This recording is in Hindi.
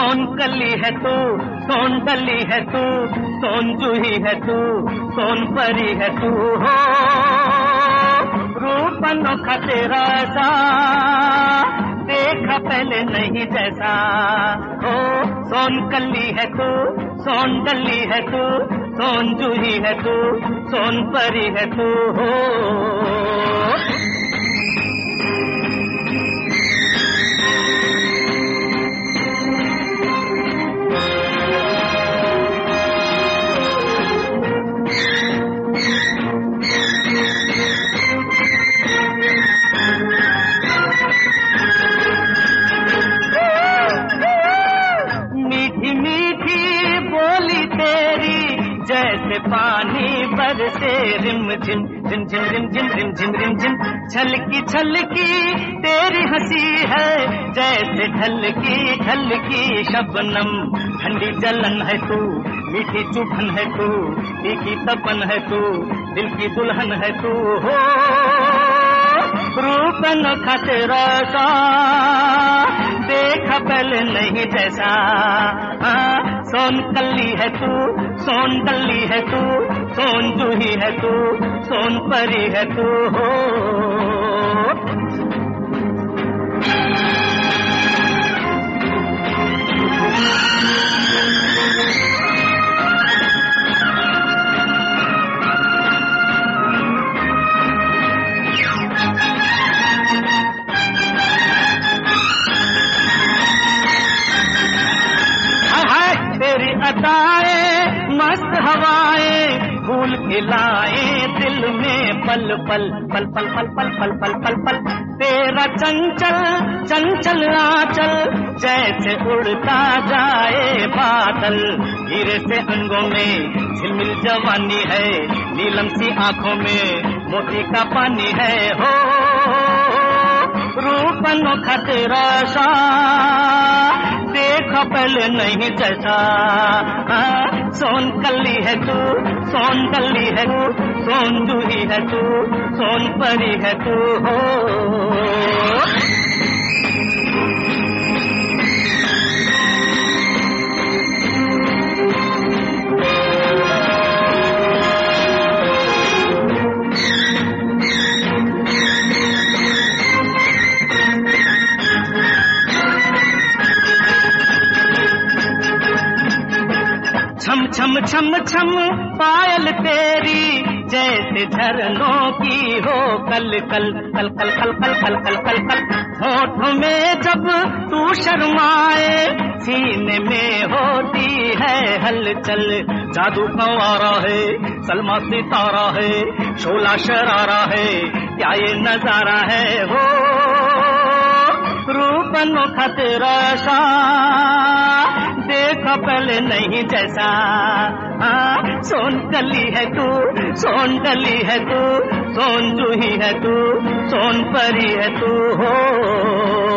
सोन कली है तू, सोन डली है तू, सोन जूही है तू, सोन परी है तू हो। रूप अनोखा तेरा सा, देखा पहले नहीं जैसा हो। सोन कली है तू, सोन डली है तू, सोन जूही है तू, सोन परी है तू हो। जैसे पानी बरसे रिम झिम झिम झिम रिम झिम रिम झिम रिम झिम, छलकी छलकी तेरी हंसी है जैसे ढलकी ढलकी शबनम। ठंडी जलन है तू, मीठी चुभन है तू, तीखी तपन है तू, दिल की दुल्हन है तू हो। रूप अनोखा तेरा सा, देखा पहले नहीं जैसा। सोन कली है तू, सोन डली है तू, सोन जूही है तू, सोन परी है तू हो। तेरी अदाएं मस्त हवाएं फूल खिलाए दिल में पल पल पल पल पल पल पल पल पल पल। तेरा चंचल चंचल आंचल जैसे उड़ता जाए बादल। हीरे से अंगों में झिलमिल जवानी है, नीलम सी आंखों में मोती का पानी है हो। रूप अनोखा तेरा सा, देखा पहले नहीं जैसा। सोन कली है तू, सोन डली है तू, सोन जूही है तू, सोन परी है तू हो। छम छम छम छम पायल तेरी जैसे झरनों की हो कल कल कल कल कल कल कल कल कल कल। होठों में जब तू शर्माए सीने में होती है हलचल। जादू फव्वारा है, सलमा सितारा है, शोला शरारा है, क्या ये नजारा है हो। रूप अनोखा तेरा सा, देखा पहले नहीं जैसा। सोन कली है तू, सोन डली है तू, सोन जूही है तू, सोन परी है तू हो।